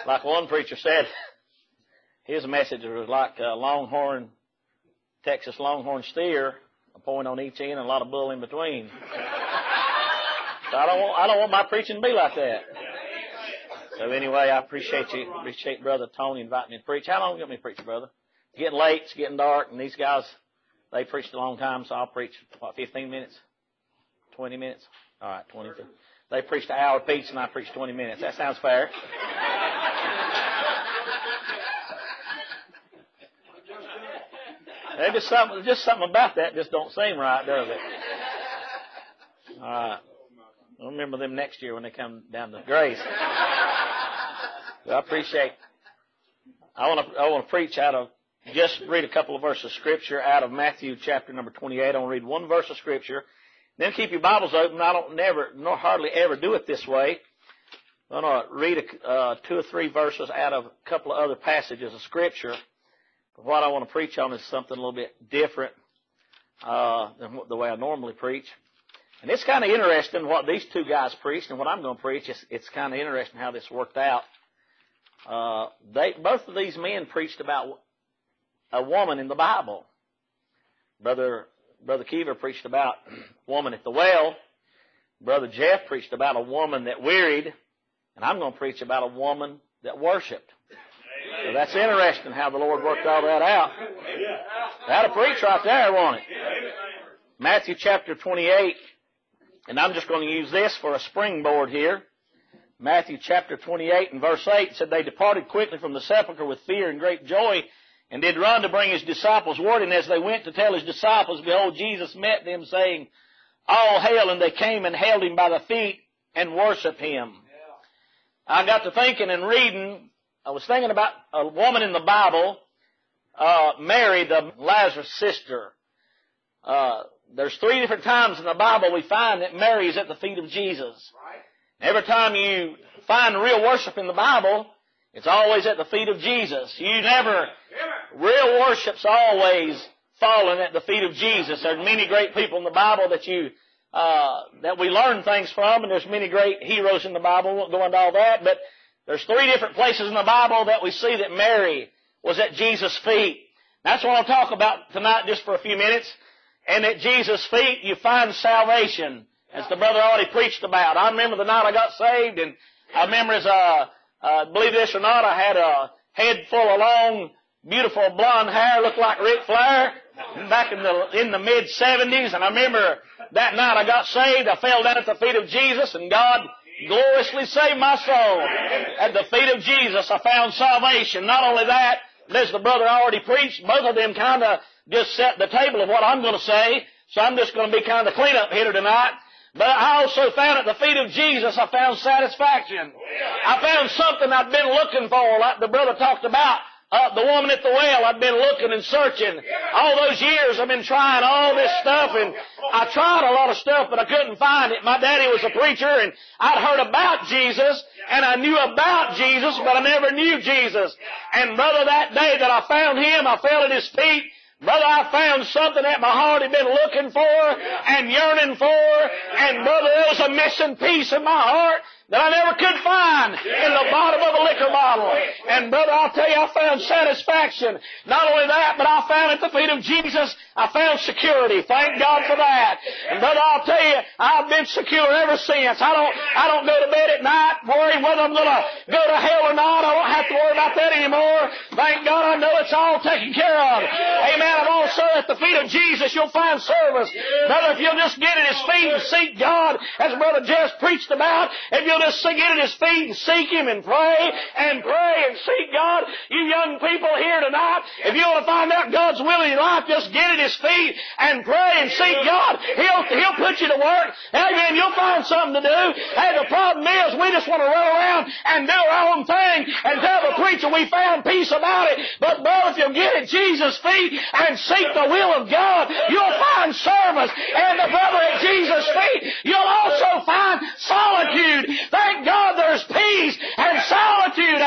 Like one preacher said, his message was like a Texas Longhorn steer, a point on each end and a lot of bull in between. So I don't want my preaching to be like that. So anyway, I appreciate Brother Tony inviting me to preach. How long you got me to preach, brother? It's getting late, it's getting dark, and these guys, they preached a long time, so I'll preach, 15 minutes? 20 minutes? All right, 22. They preached an hour apiece, and I preached 20 minutes. That sounds fair. There's just something about that just don't seem right, does it? All right. I'll remember them next year when they come down to Grace. But I want to preach just read a couple of verses of Scripture out of Matthew chapter number 28. I want to read one verse of Scripture. Then keep your Bibles open. I don't hardly ever do it this way. I'm going to read 2 or 3 verses out of a couple of other passages of Scripture. But what I want to preach on is something a little bit different than the way I normally preach. And it's kind of interesting what these two guys preached and what I'm going to preach. It's kind of interesting how this worked out. Both of these men preached about a woman in the Bible. Brother Keever preached about a woman at the well. Brother Jeff preached about a woman that wearied. And I'm going to preach about a woman that worshiped. So that's interesting how the Lord worked all that out. That'll preach right there, won't it? Matthew chapter 28. And I'm just going to use this for a springboard here. Matthew chapter 28 and verse 8 said, they departed quickly from the sepulchre with fear and great joy, and did run to bring his disciples word. And as they went to tell his disciples, behold, Jesus met them, saying, all hail. And they came and held him by the feet and worshipped him. I got to thinking and reading, I was thinking about a woman in the Bible, Mary, the Lazarus' sister. There's 3 different times in the Bible we find that Mary is at the feet of Jesus. Every time you find real worship in the Bible, it's always at the feet of Jesus. Real worship's always falling at the feet of Jesus. There's many great people in the Bible that we learn things from, and there's many great heroes in the Bible. I won't go into all that, but there's 3 different places in the Bible that we see that Mary was at Jesus' feet. That's what I'll talk about tonight just for a few minutes. And at Jesus' feet you find salvation, as the brother already preached about. I remember the night I got saved, and I remember believe this or not, I had a head full of long, beautiful blonde hair, looked like Ric Flair, back in the mid-70s. And I remember that night I got saved, I fell down at the feet of Jesus, and God gloriously saved my soul. At the feet of Jesus I found salvation. Not only that, but as the brother already preached, both of them kind of just set the table of what I'm going to say. So I'm just going to be kind of the cleanup hitter tonight. But I also found at the feet of Jesus, I found satisfaction. I found something I'd been looking for, like the brother talked about. The woman at the well, I've been looking and searching. All those years I've been trying all this stuff, and I tried a lot of stuff, but I couldn't find it. My daddy was a preacher, and I'd heard about Jesus, and I knew about Jesus, but I never knew Jesus. And brother, that day that I found him, I fell at his feet. Brother, I found something that my heart had been looking for and yearning for. And brother, there was a missing piece in my heart that I never could find in the bottom of a liquor bottle. And brother, I'll tell you, I found satisfaction. Not only that, but I found at the feet of Jesus, I found security. Thank God for that. And brother, I'll tell you, I've been secure ever since. I don't go to bed at night worrying whether I'm going to go to hell or not. I don't have to worry about that anymore. Thank God I know it's all taken care of. Amen. And also at the feet of Jesus, you'll find service. Brother, if you'll just get at his feet and seek God, as Brother Jess preached about, if you'll just get at his feet and seek him and pray and seek God. You young people here tonight, if you want to find out God's will in your life, just get at his feet and pray and seek God. He'll put you to work. Amen. You'll find something to do. Hey, the problem is we just want to run around and do our own thing and tell the preacher we found peace about it. But brother, if you'll get at Jesus' feet and seek the will of God, you'll find service. And the brother at Jesus' feet, you'll also find solitude. Thank God there's peace and solitude at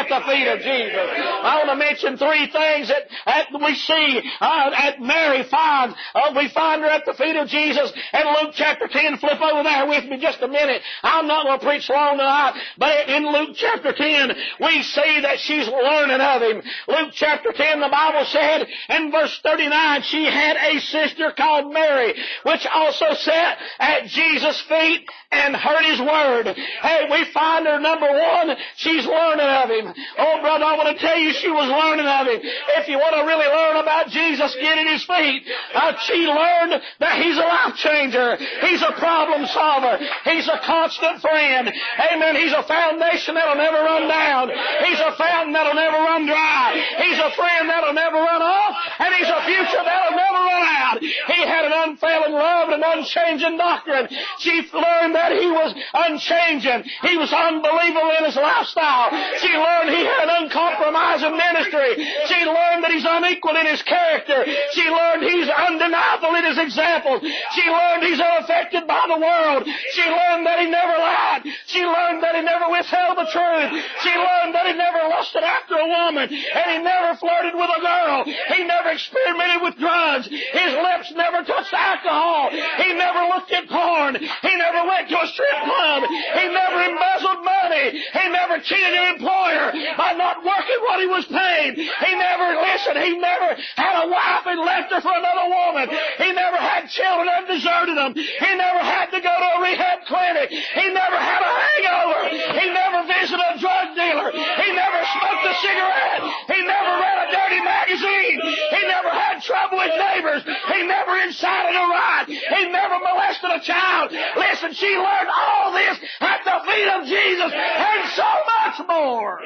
at the feet of Jesus. I want to mention three things that we see that Mary finds. We find her at the feet of Jesus in Luke chapter 10. Flip over there with me just a minute. I'm not going to preach long tonight, but in Luke chapter 10, we see that she's learning of Him. Luke chapter 10, the Bible said in verse 39, she had a sister called Mary, which also sat at Jesus' feet and heard His word. Hey, we find her, number one, she's learning of Him. Oh, brother, I want to tell you she was learning of Him. If you want to really learn about Jesus, get at His feet. She learned that He's a life changer. He's a problem solver. He's a constant friend. Amen. He's a foundation that'll never run down. He's a fountain that'll never run dry. He's a friend that'll never run off. And He's a future that'll never run out. He had an unfailing love and an unchanging doctrine. She learned that He was unchanging. He was unbelievable in His lifestyle. She learned He had an uncompromising ministry. She learned that He's unequaled in His character. She learned He's undeniable in His example. She learned He's unaffected by the world. She learned that He never lied. She learned that He never withheld the truth. She learned that He never lusted after a woman. And He never flirted with a girl. He never experimented with drugs. His lips never touched alcohol. He never looked at porn. He never went to a strip club. He never embezzled money. He never cheated an employer by not working what he was paid. He never had a wife and left her for another woman. He never had children and deserted them. He never had to go to a rehab clinic. He never had a hangover. He never visited a drug dealer. He never smoked a cigarette. He never read a dirty magazine. He never had trouble with neighbors. He never incited a riot. He never molested a child. Listen, she learned all this at the feet of Jesus and so much more.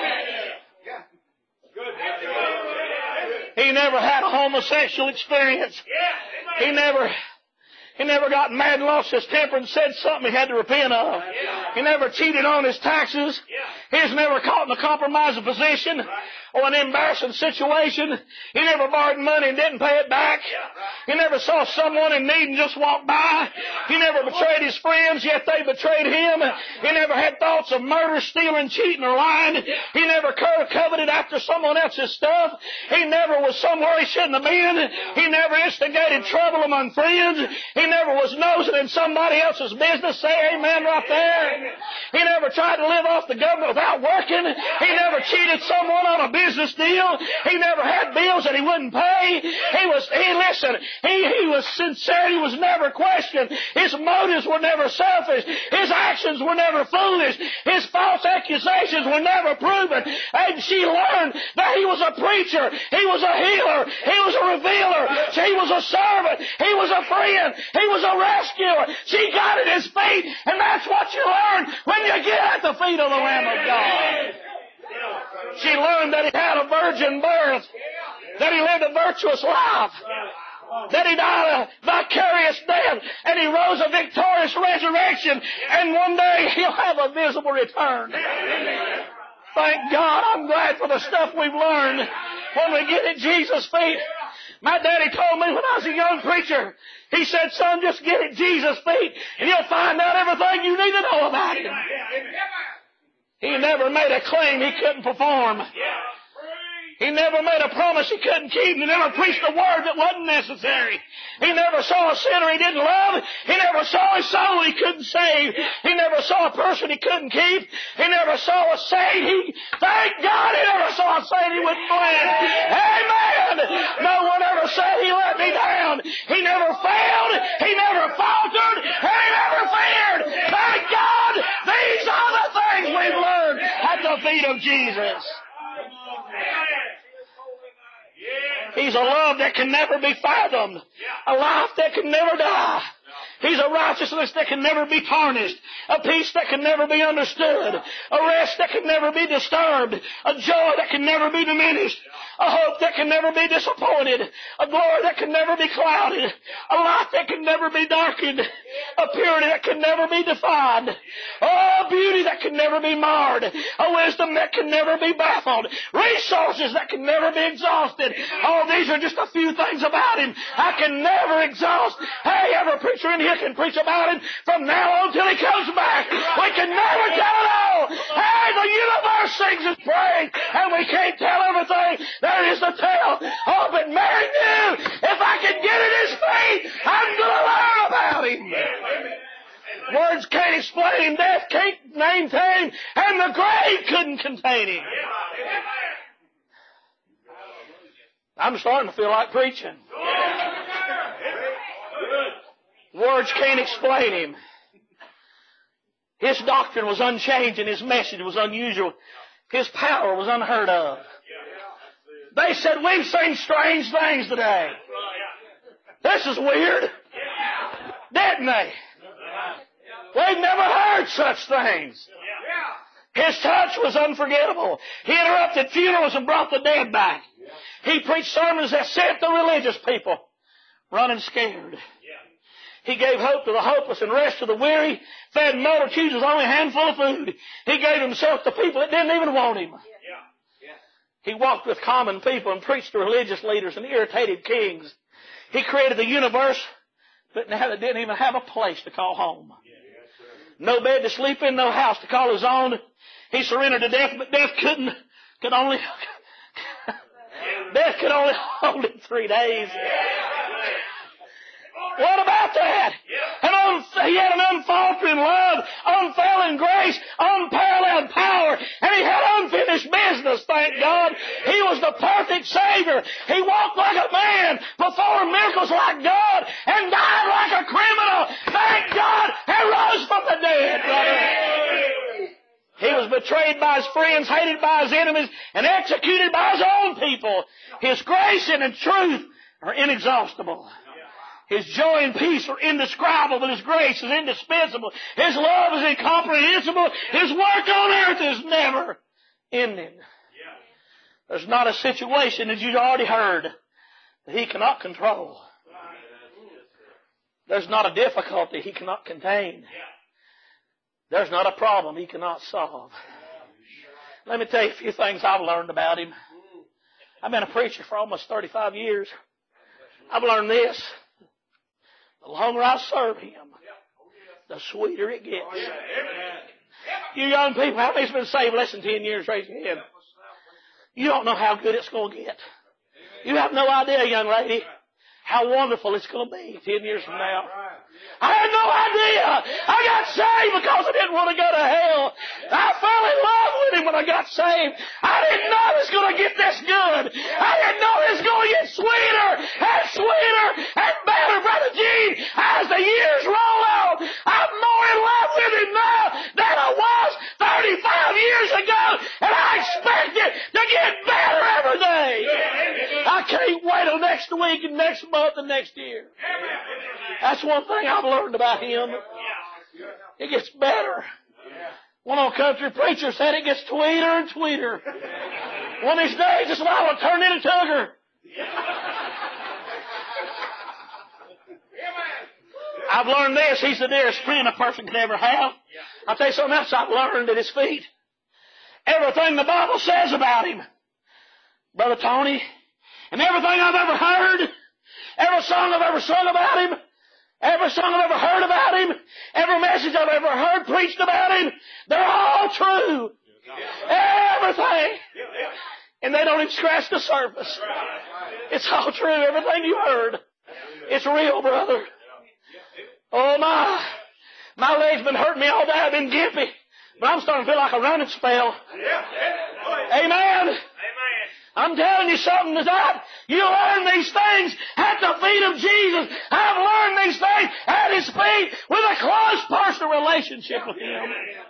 He never had a homosexual experience. He never got mad and lost his temper and said something he had to repent of. He never cheated on his taxes. He was never caught in a compromising position or an embarrassing situation. He never borrowed money and didn't pay it back. He never saw someone in need and just walked by. He never betrayed his friends, yet they betrayed him. He never had thoughts of murder, stealing, cheating, or lying. He never coveted after someone else's stuff. He never was somewhere he shouldn't have been. He never instigated trouble among friends. He never was nosing in somebody else's business. Say amen right there. He never tried to live off the government without working. He never cheated someone on a business deal. He never had bills that he wouldn't pay. He was sincere. He was never questioned. His motives were never selfish. His actions were never foolish. His false accusations were never proven. And she learned that he was a preacher. He was a healer. He was a revealer. He was a servant. He was a friend. He was a rescuer. She got at his feet, and that's what you learn when you get at the feet of the Lamb of God. She learned that he had a virgin birth, that he lived a virtuous life, that he died a vicarious death, and he rose a victorious resurrection, and one day he'll have a visible return. Thank God. I'm glad for the stuff we've learned when we get at Jesus' feet. My daddy told me when I was a young preacher, he said, son, just get at Jesus' feet, and you'll find out everything you need to know about him. He never made a claim he couldn't perform. He never made a promise he couldn't keep. He never preached a word that wasn't necessary. He never saw a sinner he didn't love. He never saw a soul he couldn't save. He never saw a person he couldn't keep. He never saw a saint thank God he never saw a saint he wouldn't bless. Amen. No one ever said he let me down. He never failed. He never faltered. And he never feared. Thank God. These are the things we've learned at the feet of Jesus. He's a love that can never be fathomed, a life that can never die. He's a righteousness that can never be tarnished, a peace that can never be understood, a rest that can never be disturbed, a joy that can never be diminished, a hope that can never be disappointed, a glory that can never be clouded, a light that can never be darkened, a purity that can never be defined, a beauty that can never be marred, a wisdom that can never be baffled, resources that can never be exhausted. All these are just a few things about him I can never exhaust. Hey, every preacher in here can preach about him from now on till he comes back. We can never tell it all. Hey, the universe our sings His praise, and we can't tell everything there is to tell. Oh, but Mary knew, if I can get at His feet, I'm going to learn about Him. Words can't explain Him, death can't maintain Him, and the grave couldn't contain Him. I'm starting to feel like preaching. Words can't explain Him. His doctrine was unchanged and His message was unusual. His power was unheard of. They said, we've seen strange things today. This is weird. Didn't they? We've never heard such things. His touch was unforgettable. He interrupted funerals and brought the dead back. He preached sermons that sent the religious people running scared. He gave hope to the hopeless and rest to the weary, fed multitudes with only a handful of food. He gave Himself to people that didn't even want Him. He walked with common people and preached to religious leaders and irritated kings. He created the universe, but now it didn't even have a place to call home. No bed to sleep in, no house to call His own. He surrendered to death, but death could only hold Him 3 days. What about that? He had an unfaltering love, unfailing grace, unparalleled power, and He had unfinished business, thank God. He was the perfect Savior. He walked like a man, performed miracles like God, and died like a criminal, thank God, and rose from the dead, brother. He was betrayed by His friends, hated by His enemies, and executed by His own people. His grace and His truth are inexhaustible. His joy and peace are indescribable. His grace is indispensable. His love is incomprehensible. His work on earth is never ending. There's not a situation, as you've already heard, that He cannot control. There's not a difficulty He cannot contain. There's not a problem He cannot solve. Let me tell you a few things I've learned about Him. I've been a preacher for almost 35 years. I've learned this. The longer I serve Him, the sweeter it gets. You young people, how many's been saved less than 10 years? Raise your hand. You don't know how good it's going to get. You have no idea, young lady, how wonderful it's going to be 10 years from now. I had no idea. I got saved because I didn't want to go to hell. I fell in love with Him when I got saved. I didn't know it was going to get this good. I didn't know it was going to get sweeter and sweeter and better, Brother Gene, as the years roll on. I'm more in love with Him now than I was 35 years ago, and I expect it to get better every day. I can't wait till next week and next month and next year. That's one thing I've learned about Him. It gets better. One old country preacher said it gets tweeter and tweeter. One of these days, this Bible will turn into Tugger. I've learned this. He's the dearest friend a person could ever have. I'll tell you something else I've learned at His feet. Everything the Bible says about Him, Brother Tony, and everything I've ever heard, every song I've ever sung about Him, every song I've ever heard about Him, every message I've ever heard preached about Him, they're all true. Everything. And they don't even scratch the surface. It's all true. Everything you heard. It's real, brother. Oh, my leg's been hurting me all day. I've been gimpy. But I'm starting to feel like a running spell. Amen. I'm telling you something tonight. You learn these things at the feet of Jesus. I've learned these things at His feet with a close personal relationship with Him.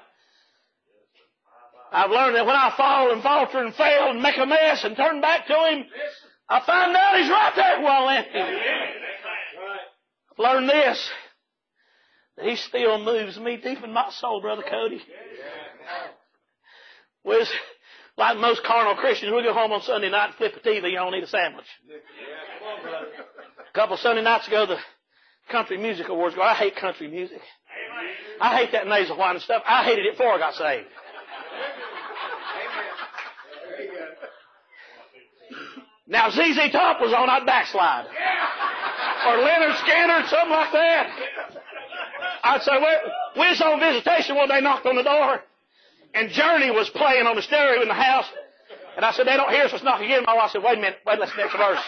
I've learned that when I fall and falter and fail and make a mess and turn back to Him, I find out He's right there where I left Him. I've learned this, that He still moves me deep in my soul, Brother Cody. Like most carnal Christians, we go home on Sunday night and flip a TV and eat a sandwich. A couple of Sunday nights ago, the Country Music Awards go. I hate country music. I hate that nasal whine and stuff. I hated it before I got saved. Now, ZZ Top was on, I'd backslide. Or Leonard Skinner, something like that. I'd say, well, we was on visitation one day, knocked on the door. and Journey was playing on the stereo in the house. And I said, they don't hear us, let's knock again. My wife said, wait a minute, wait, let's next verse.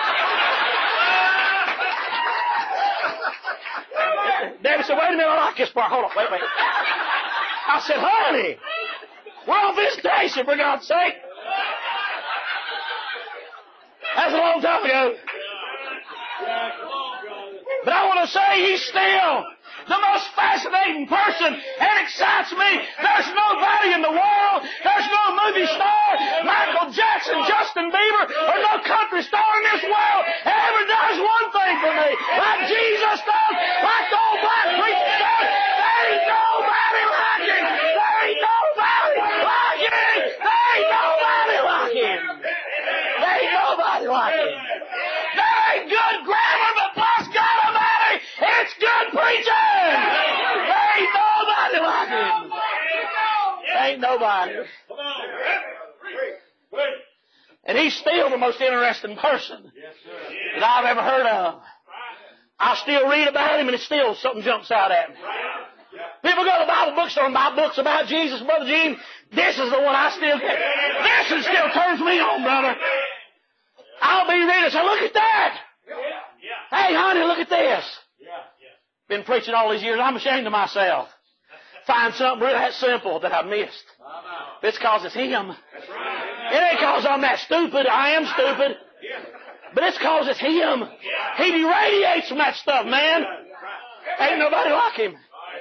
Debbie said, wait a minute, I like this part. Hold on, wait. I said, honey, we're on visitation, for God's sake. That's a long time ago. But I want to say he's still the most fascinating person and excites me. There's nobody in the world, there's no movie star, Michael Jackson, Justin Bieber, or no country star in this world ever does one thing for me. Like Jesus does, like the old black preacher does. There ain't nobody like him. There ain't nobody like him. There ain't nobody like him. There ain't nobody like him. There ain't good grammar, but plus God Almighty, it's good preaching. There ain't nobody like him. There ain't nobody. And he's still the most interesting person that I've ever heard of. I still read about him and it's still something jumps out at me. People go to the Bible bookstore and buy books about Jesus, Brother Gene. This is the one I still get. This one still turns me on, brother. I'll be reading and say, look at that. Hey, honey, look at this. Been preaching all these years. I'm ashamed of myself. Find something really that simple that I missed. It's because it's him. It ain't because I'm that stupid. I am stupid. But it's because it's him. He irradiates from that stuff, man. Ain't nobody like him.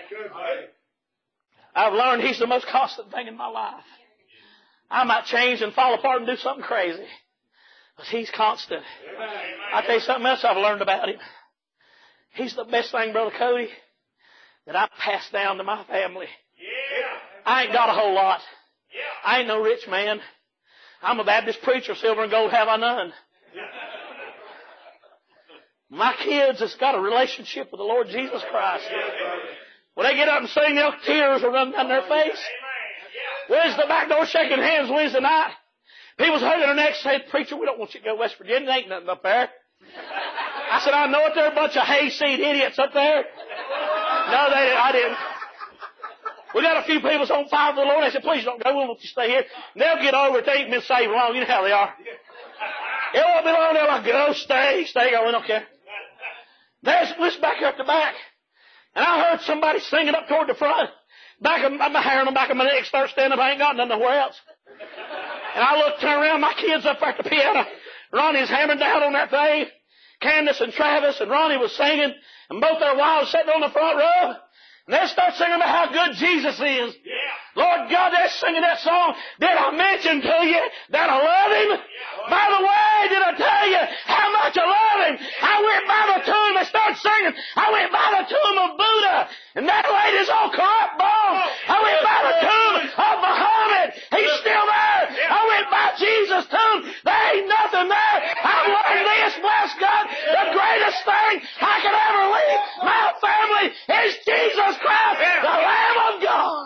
I've learned he's the most constant thing in my life. I might change and fall apart and do something crazy. But he's constant. I'll tell you something else I've learned about him. He's the best thing, Brother Cody, that I've passed down to my family. I ain't got a whole lot. I ain't no rich man. I'm a Baptist preacher. Silver and gold have I none. My kids has got a relationship with the Lord Jesus Christ. When they get up and sing, tears will run down their face. Where's the back door shaking hands Wednesday night? People's hugging their necks saying, preacher, we don't want you to go to West Virginia. There ain't nothing up there. I said, I know it. They're a bunch of hayseed idiots up there. No, they didn't. I didn't. We got a few people on fire for the Lord. They said, please don't go. We'll let you stay here. And they'll get over it. They ain't been saved long. You know how they are. It won't be long. They're like, go, stay. Go. We don't care. There's this back here at the back. And I heard somebody singing up toward the front. Back of my hair on the back of my neck start standing up. I ain't got nothing nowhere else. And I looked, turn around, my kids up there at the piano. Ronnie's hammering down on that thing. Candace and Travis and Ronnie was singing. And both their wives sitting on the front row. And they start singing about how good Jesus is. Lord God, they're singing that song. Did I mention to you that I love Him? By the way, did I tell you how much I love Him? I went by the tomb. They started singing. I went by the tomb of Buddha. And that lady's all corrupt bomb. I went by the tomb of Muhammad. He's still there. I went by Jesus' tomb. There ain't nothing there. I've learned this, bless God. The greatest thing I could ever leave my family is Jesus Christ, the Lamb of God.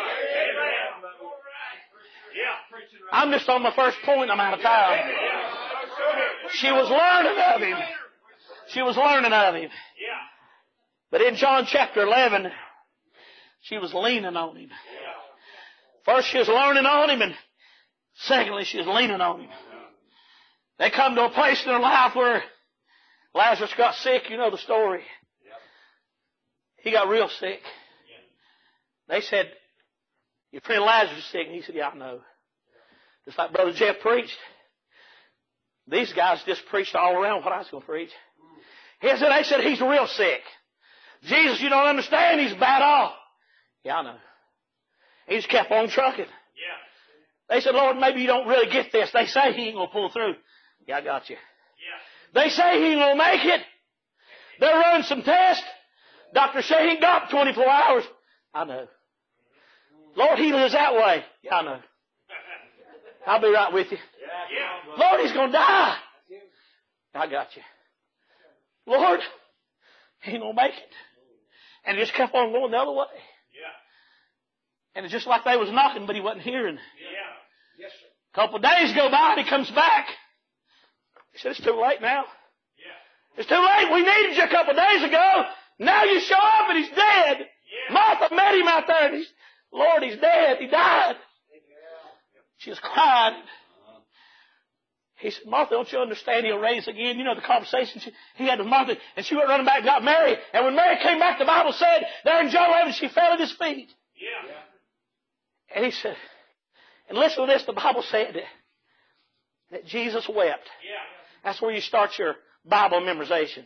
I'm just on my first point. I'm out of time. She was learning of Him. She was learning of Him. But in John chapter 11, she was leaning on Him. First she was learning on Him, and secondly she was leaning on Him. They come to a place in their life where Lazarus got sick. You know the story. He got real sick. They said, your friend Lazarus is sick. And he said, yeah, I know. Just like Brother Jeff preached. These guys just preached all around what I was going to preach. They said, he's real sick. Jesus, you don't understand. He's bad off. Yeah, I know. He just kept on trucking. They said, Lord, maybe you don't really get this. They say he ain't going to pull through. Yeah, I got you. They say he ain't going to make it. They're running some tests. Doctors say he ain't got 24 hours. I know. Lord, he lives that way. Yeah, I know. I'll be right with you. Lord, he's going to die. I got you. Lord, he ain't going to make it. And he just kept on going the other way. And it's just like they was knocking, but he wasn't hearing. A couple of days go by and he comes back. He said, it's too late now. It's too late. We needed you a couple of days ago. Now you show up and he's dead. Martha met him out there. And Lord, he's dead. He died. She was crying. He said, Martha, don't you understand he'll raise again? You know the conversation he had with Martha. And she went running back and got Mary. And when Mary came back, the Bible said, there in John 11, she fell at his feet. Yeah. And he said, and listen to this, the Bible said that Jesus wept. Yeah. That's where you start your Bible memorization.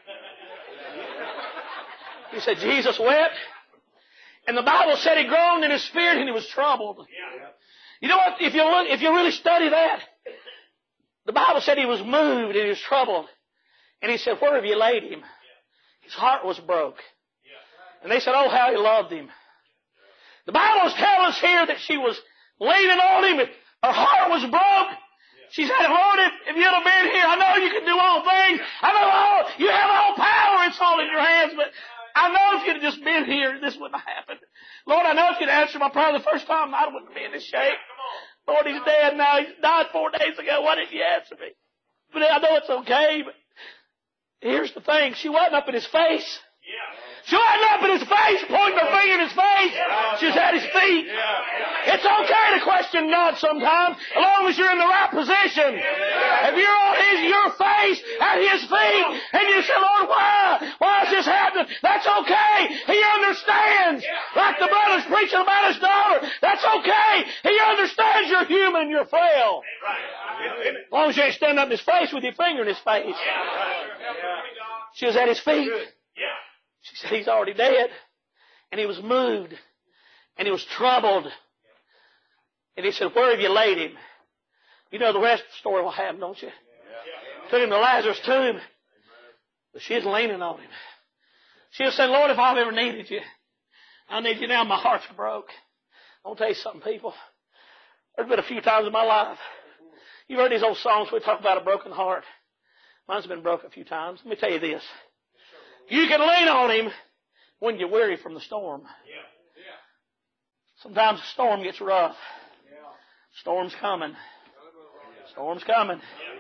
He said, Jesus wept. And the Bible said he groaned in his spirit and he was troubled. You know what? If you really study that, the Bible said he was moved and he was troubled. And he said, where have you laid him? His heart was broke. And they said, oh, how he loved him. The Bible is telling us here that she was leaning on him. Her heart was broke. She said, Lord, if you'd have been here, I know you can do all things. I know you have all power. It's all in your hands. But I know if you'd have just been here, this wouldn't have happened. Lord, I know if you'd answered my prayer the first time, I wouldn't be in this shape. Lord, he's dead now. He died 4 days ago. Why didn't you answer me? But I know it's okay. But here's the thing. She wasn't up in his face. She wasn't up in his face, pointing her finger in his face. She was at his feet. It's okay to question God sometimes, as long as you're in the right position. If you're on your face at his feet, and you say, Lord, why is this happening? That's okay. He understands. Like the brother's preaching about his daughter. That's okay. He understands you're human, you're frail. As long as you ain't standing up in his face with your finger in his face. She was at his feet. She said, he's already dead. And he was moved. And he was troubled. And he said, where have you laid him? You know the rest of the story what happened, don't you? Took him to Lazarus' tomb. But she was leaning on him. She was saying, Lord, if I've ever needed you, I need you now. My heart's broke. I want to tell you something, people. There's been a few times in my life. You've heard these old songs where we talk about a broken heart. Mine's been broke a few times. Let me tell you this. You can lean on him when you're weary from the storm. Sometimes the storm gets rough. Storm's coming. Storm's coming.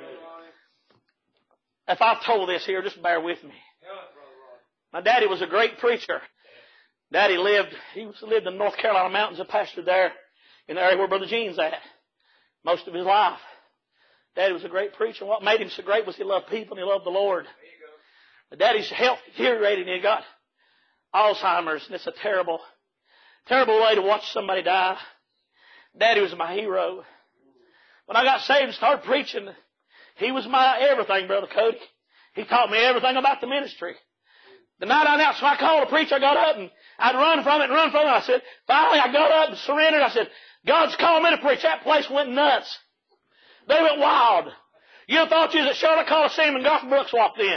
If I've told this here, just bear with me. My daddy was a great preacher. Daddy lived in the North Carolina mountains and pastored there in the area where Brother Gene's at most of his life. Daddy was a great preacher. What made him so great was he loved people and he loved the Lord. But Daddy's health deteriorated and he got Alzheimer's, and it's a terrible, terrible way to watch somebody die. Daddy was my hero. When I got saved and started preaching, he was my everything, Brother Cody. He taught me everything about the ministry. The night I announced I called to preach, I got up and I'd run from it. I said, finally I got up and surrendered. I said, God's called me to preach. That place went nuts. They went wild. You thought you was at Charlotte Coliseum and Garth Brooks walked in.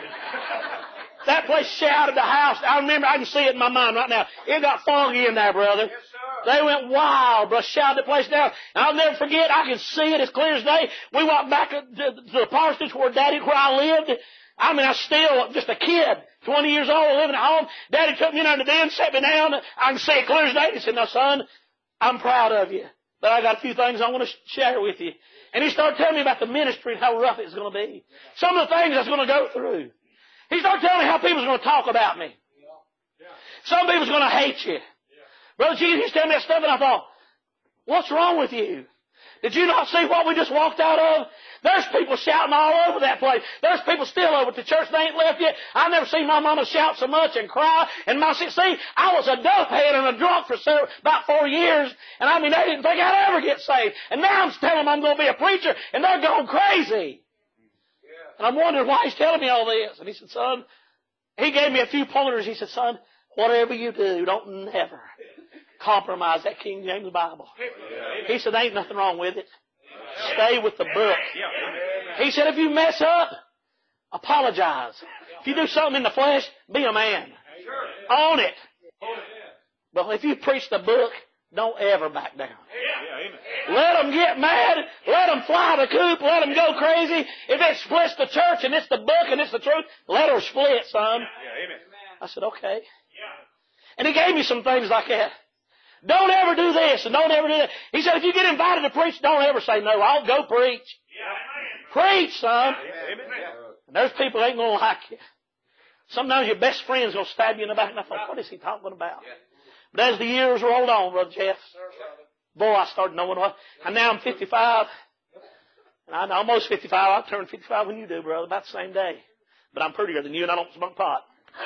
That place shouted the house. I remember, I can see it in my mind right now. It got foggy in there, brother. Yes, sir. They went wild, bro. Shouted the place down. And I'll never forget, I can see it as clear as day. We walked back to the parsonage where I lived. I mean, I was still just a kid, 20 years old, living at home. Daddy took me under the den, sat me down. I can see it clear as day. He said, now, son, I'm proud of you. But I got a few things I want to share with you. And he started telling me about the ministry and how rough it's going to be. Some of the things I was going to go through. He started telling me how people's going to talk about me. Some people's going to hate you. Brother Jesus, he's telling me that stuff, and I thought, what's wrong with you? Did you not see what we just walked out of? There's people shouting all over that place. There's people still over at the church. They ain't left yet. I've never seen my mama shout so much and cry. And I was a dopehead and a drunk for about 4 years. And I mean, they didn't think I'd ever get saved. And now I'm telling them I'm going to be a preacher, and they're going crazy. And I'm wondering why he's telling me all this. And he said, son, he gave me a few pointers. He said, son, whatever you do, don't never compromise that King James Bible. He said, there ain't nothing wrong with it. Stay with the book. He said, if you mess up, apologize. If you do something in the flesh, be a man. Own it. But if you preach the book, don't ever back down. Let them get mad. Let them fly the coop. Let them go crazy. If it splits the church and it's the book and it's the truth, let her split, son. I said, okay. And he gave me some things like that. Don't ever do this and don't ever do that. He said, if you get invited to preach, don't ever say no. I'll go preach. Preach, son. And there's people that ain't going to like you. Sometimes your best friend's going to stab you in the back. And I thought, what is he talking about? But as the years rolled on, Brother Jeff, boy, I started knowing what. And now I'm 55. And I'm almost 55. I'll turn 55 when you do, brother, about the same day. But I'm prettier than you, and I don't smoke pot.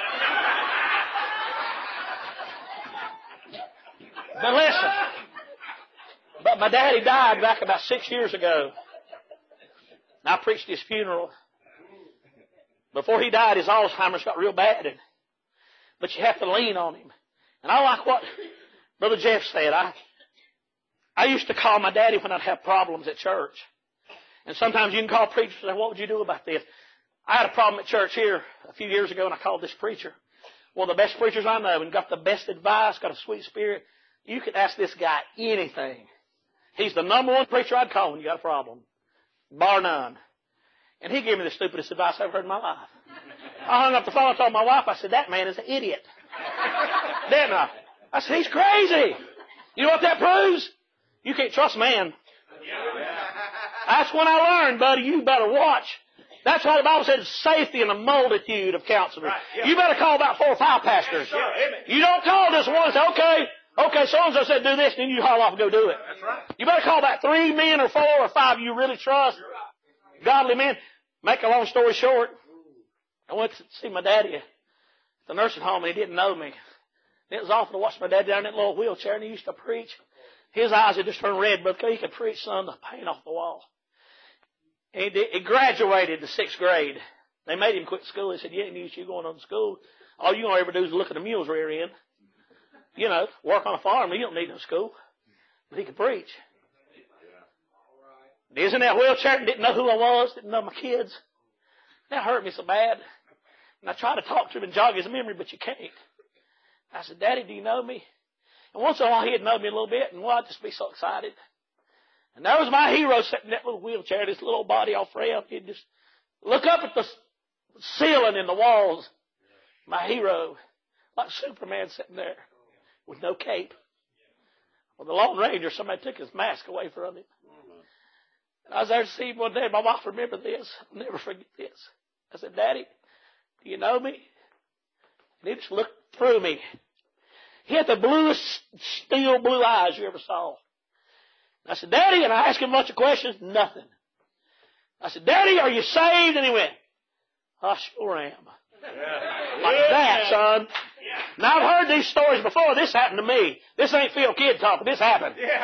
But listen. But my daddy died back about 6 years ago. And I preached his funeral. Before he died, his Alzheimer's got real bad. But you have to lean on him. And I like what Brother Jeff said. I used to call my daddy when I'd have problems at church. And sometimes you can call preachers and say, what would you do about this? I had a problem at church here a few years ago, and I called this preacher. One of the best preachers I know, and got the best advice, got a sweet spirit. You could ask this guy anything. He's the number one preacher I'd call when you got a problem. Bar none. And he gave me the stupidest advice I've ever heard in my life. I hung up the phone and told my wife, I said, that man is an idiot. Didn't I? I said, he's crazy. You know what that proves? You can't trust man. That's when I learned, buddy, you better watch. That's why the Bible says safety in a multitude of counselors. Right, yeah. You better call about 4 or 5 pastors. Sure, you don't call just one and say, okay, so-and-so said do this, then you haul off and go do it. That's right. You better call about 3 men or 4 or 5 you really trust. Right. Godly men. Make a long story short, I went to see my daddy at the nursing home, and he didn't know me. It was awful to watch my dad down in that little wheelchair, and he used to preach. His eyes had just turned red, but he could preach, son, the paint off the wall. And he graduated to 6th grade. They made him quit school. They said, you ain't used to going on to school. All you're going to ever do is look at the mules rear end. You know, work on a farm. You don't need no school. But he could preach. He's in that wheelchair and didn't know who I was, didn't know my kids. That hurt me so bad. And I tried to talk to him and jog his memory, but you can't. I said, Daddy, do you know me? And once in a while he'd know me a little bit, and I'd just be so excited. And there was my hero sitting in that little wheelchair, this little body all frail. He'd just look up at the ceiling and the walls. My hero, like Superman sitting there with no cape. Well, the Lone Ranger, somebody took his mask away from him. And I was there to see him one day. My wife remembered this. I'll never forget this. I said, Daddy, do you know me? And he just looked through me. He had the bluest, steel blue eyes you ever saw. I said, Daddy, and I asked him a bunch of questions, nothing. I said, Daddy, are you saved? And he went, I sure am. Yeah. Like that, son. Yeah. Now, I've heard these stories before. This happened to me. This ain't Phil Kidd talking. This happened. Yeah.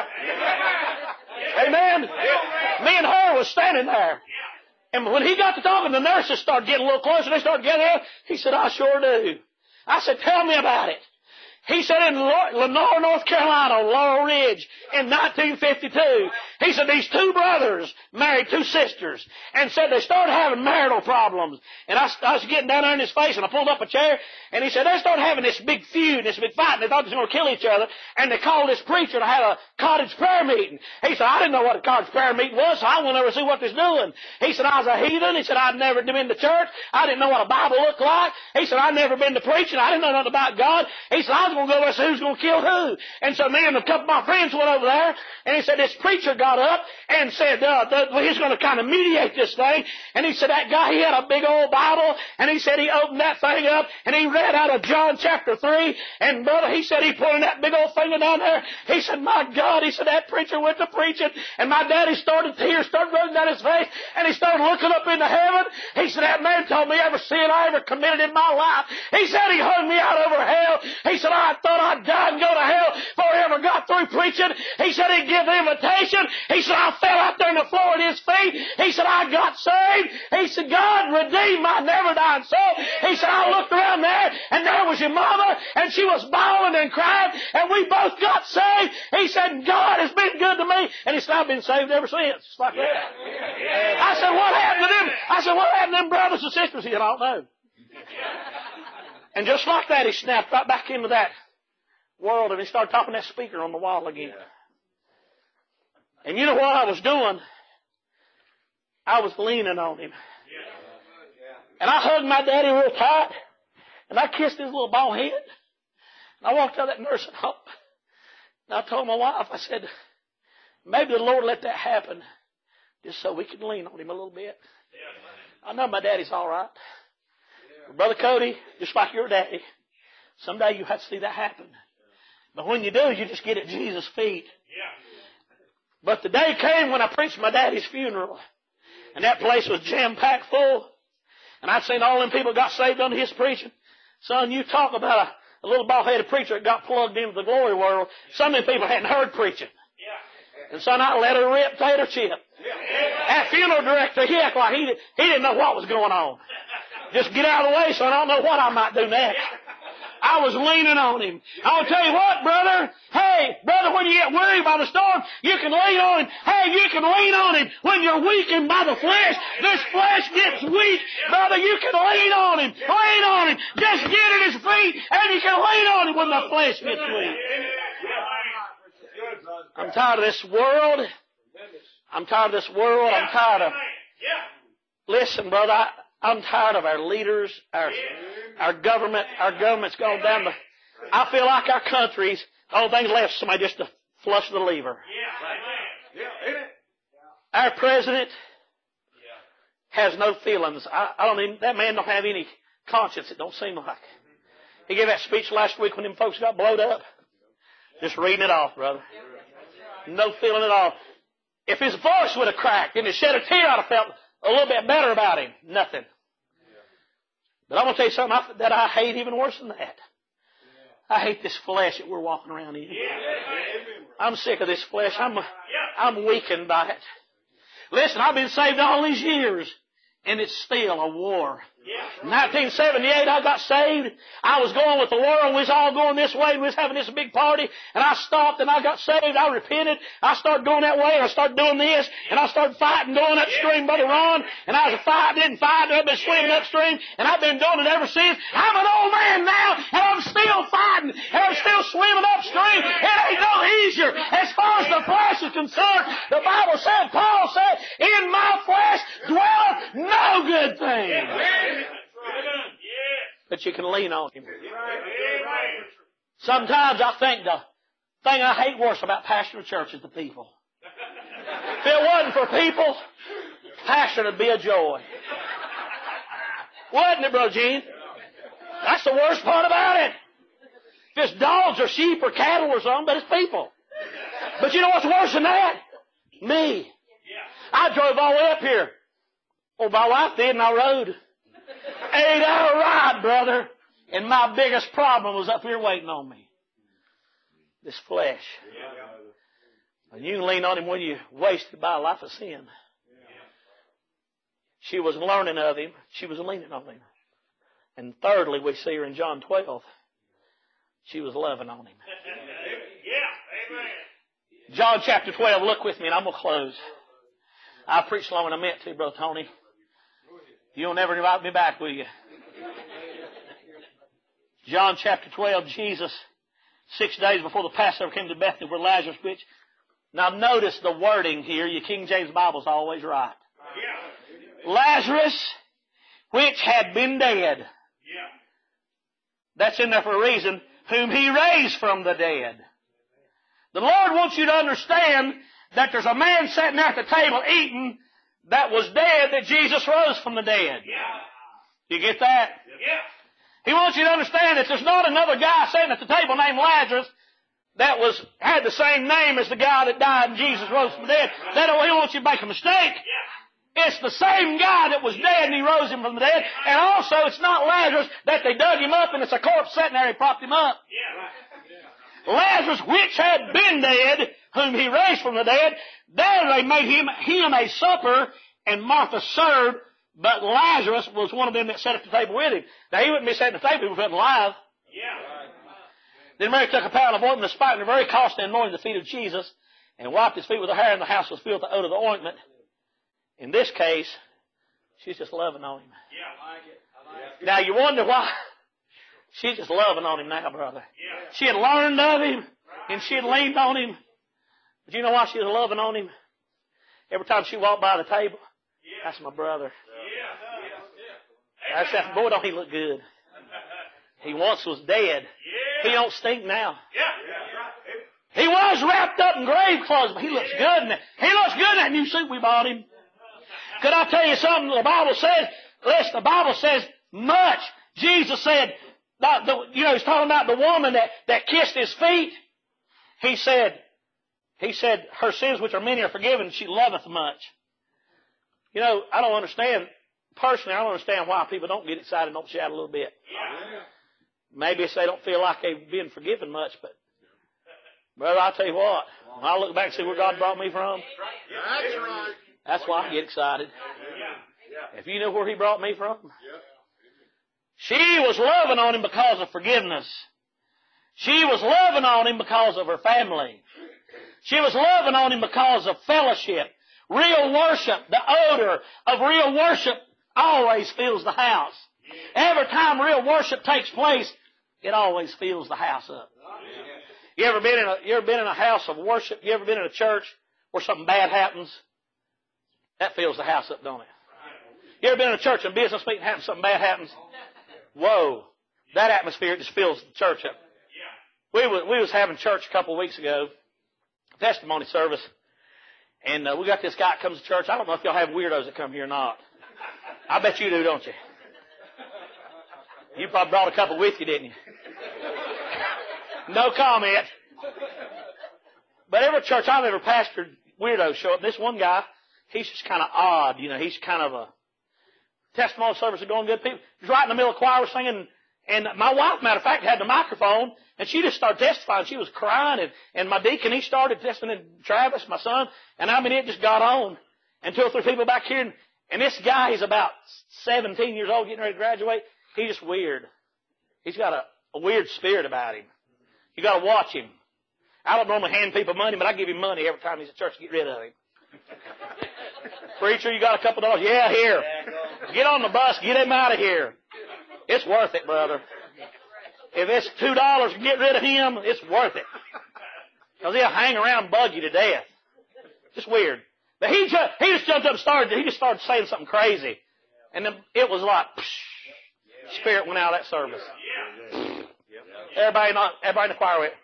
Amen? Yeah. Me and her was standing there. And when he got to talking, the nurses started getting a little closer. They started getting there. He said, I sure do. I said, tell me about it. He said in Lenore, North Carolina, on Laurel Ridge, in 1952, he said these 2 brothers married 2 sisters, and said they started having marital problems. And I was getting down there in his face, and I pulled up a chair, and he said they started having this big feud, this big fight, and they thought they were going to kill each other, and they called this preacher to have a cottage prayer meeting. He said, I didn't know what a cottage prayer meeting was, so I went over to see what they was doing. He said, I was a heathen. He said, I'd never been to church. I didn't know what a Bible looked like. He said, I'd never been to preaching. I didn't know nothing about God. He said, I was going to go there and see who's going to kill who. And so me and a couple of my friends went over there, and he said this preacher got up and said he's going to kind of mediate this thing. And he said that guy, he had a big old Bible, and he said he opened that thing up, and he read out of John chapter 3. And brother, he said he put that big old finger down there. He said, my God, he said that preacher went to preaching, and my daddy tears started running down his face, and he started looking up into heaven. He said that man told me every sin I ever committed in my life. He said he hung me out over hell. He said I thought I'd die and go to hell before I ever got through preaching. He said he'd give the invitation. He said I fell out there on the floor at his feet. He said I got saved. He said God redeemed my never dying soul. He said I looked around there, and there was your mama, and she was bawling and crying, and we both got saved. He said God has been good to me, and he said I've been saved ever since. It's like that. I said what happened to them? I said what happened to them brothers and sisters? He said I don't know. And just like that, he snapped right back into that world, and he started talking to that speaker on the wall again. And you know what I was doing? I was leaning on him. And I hugged my daddy real tight, and I kissed his little bald head. And I walked out of that nursing home, and I told my wife, I said, maybe the Lord let that happen just so we could lean on him a little bit. I know my daddy's all right. Brother Cody, just like your daddy, someday you have to see that happen. But when you do, you just get at Jesus' feet. But the day came when I preached my daddy's funeral. And that place was jam-packed full. And I'd seen all them people got saved under his preaching. Son, you talk about a little bald-headed preacher that got plugged into the glory world. Some of them people hadn't heard preaching. And son, I let her rip tater chip. That funeral director, he acted like he didn't know what was going on. Just get out of the way, son. I don't know what I might do next. I was leaning on him. I'll tell you what, brother. Hey, brother, when you get weary by the storm, you can lean on him. Hey, you can lean on him when you're weakened by the flesh. This flesh gets weak. Brother, you can lean on him. Lean on him. Just get at his feet, and you can lean on him when the flesh gets weak. I'm tired of this world. I'm tired of this world. I'm tired of... Listen, brother, I'm tired of our leaders, our government. Our government's gone down the... I feel like our country's... the only thing left is somebody just to flush the lever. Our president has no feelings. I don't even... That man don't have any conscience, it don't seem like. He gave that speech last week when them folks got blowed up. Just reading it off, brother. No feeling at all. If his voice would have cracked and he shed a tear, I'd have felt a little bit better about him. Nothing. But I'm going to tell you something that I hate even worse than that. I hate this flesh that we're walking around in. I'm sick of this flesh. I'm weakened by it. Listen, I've been saved all these years, and it's still a war. In 1978, I got saved. I was going with the world. We was all going this way. We was having this big party. And I stopped and I got saved. I repented. I started going that way. And I started doing this. And I started fighting, going upstream, Brother Ron. And I was fighting and fighting. I've been swimming upstream. And I've been doing it ever since. I'm an old man now. And I'm still fighting. And I'm still swimming upstream. It ain't no easier. As far as the flesh is concerned, the Bible said, Paul said, in my flesh dwelleth no good thing. But you can lean on him. Sometimes I think the thing I hate worse about pastoring a church is the people. If it wasn't for people, pastoring would be a joy. Wasn't it, Brother Gene? That's the worst part about it. If it's dogs or sheep or cattle or something, but it's people. But you know what's worse than that? Me. I drove all the way up here. Well, my wife did, and I rode. 8-hour ride, brother. And my biggest problem was up here waiting on me. This flesh. And you can lean on him when you're wasted by a life of sin. She was learning of him. She was leaning on him. And thirdly, we see her in John 12. She was loving on him. John chapter 12, look with me and I'm going to close. I preached longer than I meant to, Brother Tony. You'll never invite me back, will you? John chapter 12, Jesus, 6 days before the Passover, came to Bethany where Lazarus, which... Now notice the wording here. Your King James Bible is always right. Lazarus, which had been dead. That's in there for a reason. Whom he raised from the dead. The Lord wants you to understand that there's a man sitting there at the table eating that was dead, that Jesus rose from the dead. You get that? He wants you to understand that there's not another guy sitting at the table named Lazarus that had the same name as the guy that died and Jesus rose from the dead. He wants you to make a mistake. It's the same guy that was dead and he rose him from the dead. And also it's not Lazarus that they dug him up and it's a corpse sitting there, he propped him up. Lazarus, which had been dead, whom he raised from the dead, there they made him a supper, and Martha served, but Lazarus was one of them that sat at the table with him. Now, he wouldn't be sitting at the table if he wasn't alive. Then Mary took a pound of ointment, and a very costly, and anointed the feet of Jesus, and wiped his feet with her hair, and the house was filled with the odor of the ointment. In this case, she's just loving on him. Now, you wonder why. She's just loving on him now, brother. She had learned of him, and she had leaned on him. But you know why she was loving on him? Every time she walked by the table, that's my brother. That's that. Boy, don't he look good. He once was dead. He don't stink now. He was wrapped up in grave clothes, but he looks good in it. He looks good in that new suit we bought him. Could I tell you something? The Bible says, listen, the Bible says much. Jesus said, he's talking about the woman that kissed his feet. He said, her sins which are many are forgiven, she loveth much. You know, I don't understand, personally, I don't understand why people don't get excited and don't shout a little bit. Maybe it's they don't feel like they've been forgiven much, but brother, I'll tell you what, when I look back and see where God brought me from, That's right. that's why I get excited. If you know where He brought me from. She was loving on Him because of forgiveness. She was loving on Him because of her family. She was loving on Him because of fellowship. Real worship, the odor of real worship always fills the house. Every time real worship takes place, it always fills the house up. You ever been in a house of worship? You ever been in a church where something bad happens? That fills the house up, don't it? You ever been in a church and business meeting happens, something bad happens? Whoa. That atmosphere just fills the church up. We was having church a couple of weeks ago, testimony service, and we got this guy that comes to church. I don't know if y'all have weirdos that come here or not. I bet you do, don't you? You probably brought a couple with you, didn't you? No comment. But every church I've ever pastored, weirdos show up. This one guy, he's just kind of odd. You know, he's kind of a testimony service is going good. People, he's right in the middle of choir singing. And my wife, matter of fact, had the microphone, and she just started testifying. She was crying, and my deacon, he started testifying, Travis, my son, and I mean, it just got on. And 2 or 3 people back here, and this guy, he's about 17 years old, getting ready to graduate. He's just weird. He's got a weird spirit about him. You got to watch him. I don't normally hand people money, but I give him money every time he's at church to get rid of him. Preacher, you got a couple dollars? Yeah, here. Get on the bus, get him out of here. It's worth it, brother. If it's $2 to get rid of him, it's worth it. Because he'll hang around and bug you to death. Just weird. But he just jumped up and started saying something crazy. And then it was like, psh, spirit went out of that service. Everybody in the choir went.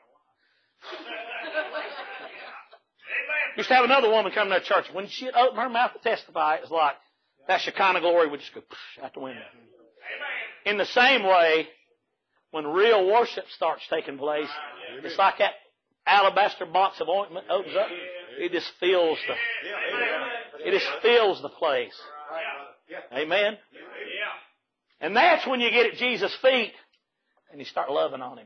Used to have another woman come to that church. When she'd open her mouth to testify, it was like that Shekinah glory would just go out the window. In the same way, when real worship starts taking place, it's like that alabaster box of ointment opens up. It just fills the place. Amen. And that's when you get at Jesus' feet and you start loving on Him.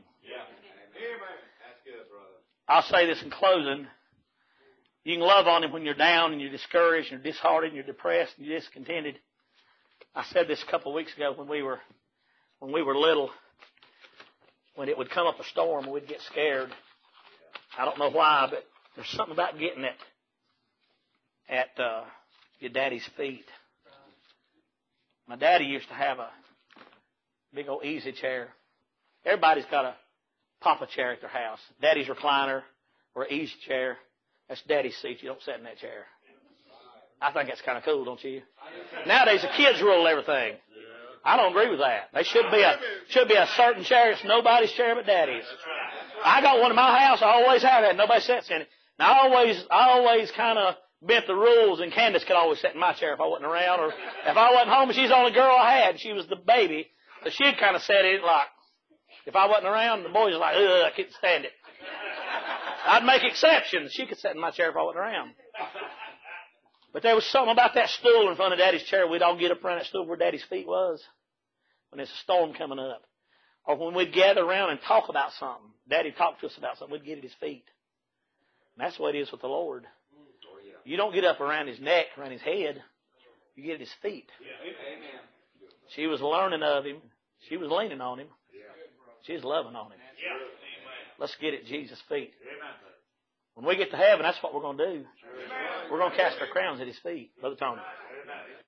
I'll say this in closing. You can love on Him when you're down and you're discouraged, and you're disheartened, and you're depressed, and you're discontented. I said this a couple of weeks ago when we were little, when it would come up a storm and we'd get scared. I don't know why, but there's something about getting at your daddy's feet. My daddy used to have a big old easy chair. Everybody's got a papa chair at their house. Daddy's recliner or an easy chair. That's daddy's seat. You don't sit in that chair. I think that's kind of cool, don't you? Nowadays the kids rule everything. I don't agree with that. There should be a certain chair. It's nobody's chair but daddy's. I got one in my house. I always have that. Nobody sits in it. Now I always kind of bent the rules, and Candace could always sit in my chair if I wasn't around, or if I wasn't home. She's the only girl I had. She was the baby, so she'd kind of sit in it like. If I wasn't around, the boys were like, ugh, I couldn't stand it. I'd make exceptions. She could sit in my chair if I wasn't around. But there was something about that stool in front of Daddy's chair. We'd all get up around that stool where Daddy's feet was when there's a storm coming up. Or when we'd gather around and talk about something. Daddy talked to us about something. We'd get at His feet. And that's the way it is with the Lord. You don't get up around His neck, around His head. You get at His feet. She was learning of Him. She was leaning on Him. She was loving on Him. Let's get at Jesus' feet. When we get to heaven, that's what we're going to do. We're going to cast our crowns at His feet, Brother Tony.